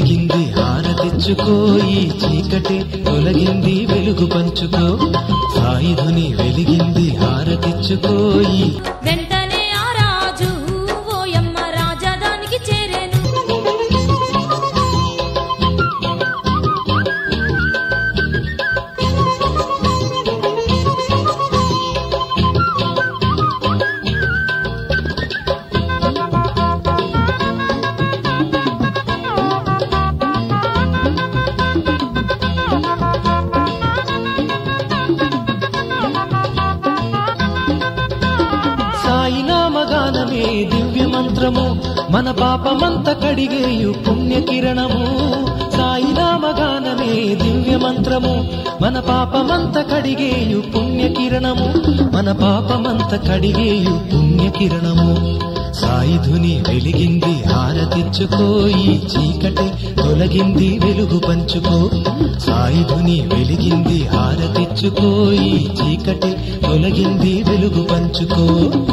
వెలిగింది హారతిచ్చుకో ఈ చీకటి తొలగింది వెలుగు పంచుకో సాయుధుని వెలిగింది హారతిచ్చుకో ఈ వెంటనే ఆ రాజు ఓయమ్మ రాజధానికి చేరేను సాయినామగానమే దివ్య మంత్రము మన పాపమంత కడిగేయు పుణ్యకిరణము సాయినామగానమే దివ్య మంత్రము మన పాపమంత కడిగేయు పుణ్యకిరణము మన పాపమంత కడిగేయు పుణ్యకిరణము సాయుధుని వెలిగింది హారతిచ్చుకో ఈ చీకటి తొలగింది వెలుగు పంచుకో సాయుధుని వెలిగింది హారతిచ్చుకో ఈ చీకటి తొలగింది వెలుగు పంచుకో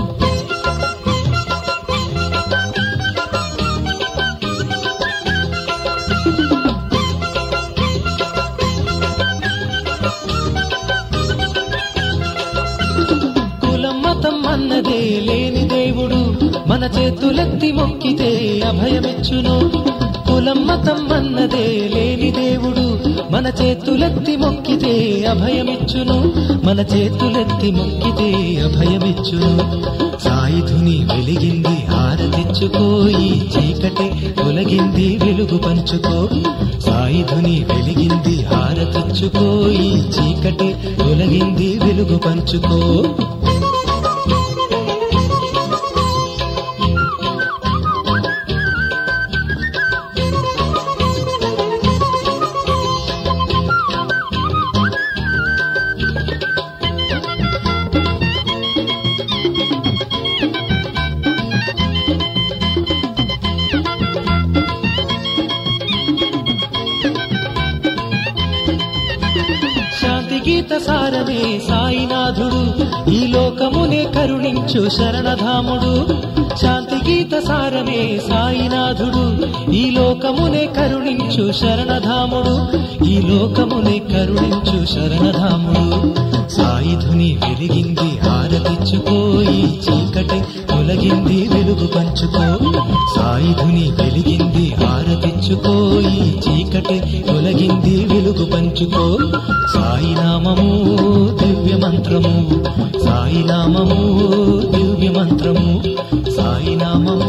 కులమతం అన్నదే లేని దేవుడు మన చేతులెత్తి మొక్కితే అభయమిచ్చును కులమతం అన్నదే లేని దేవుడు మన చేతులెత్తి మొక్కితే అభయమిచ్చును మన చేతులెత్తి మొక్కితే అభయమిచ్చును సాయుధుని వెలిగింది హారతిచ్చుకో ఈ చీకటి తొలగింది వెలుగు పంచుకో సాయుధుని వెలిగింది హారతిచ్చుకో ఈ చీకటి తొలగింది వెలుగు పంచుకో శాంతి గీత సారమే సాయినాథుడు ఈ లోకమునే కరుణించు శరణధాముడు శాంతి గీత సారమే సాయినాథుడు ఈ లోకమునే కరుణించు శరణధాముడు ఈ లోకమునే కరుణించు శరణధాముడు సాయుధుని వెలిగింది హారతిచ్చుకో ఈ చీకటి తొలగింది వెలుగు పంచుకో సాయుధుని వెలిగింది హారతిచ్చుకో ఈ చీకటి తొలగింది వెలుగు పంచుకో సాయినామము దివ్య మంత్రము సాయినామము దివ్య మంత్రము సాయినామము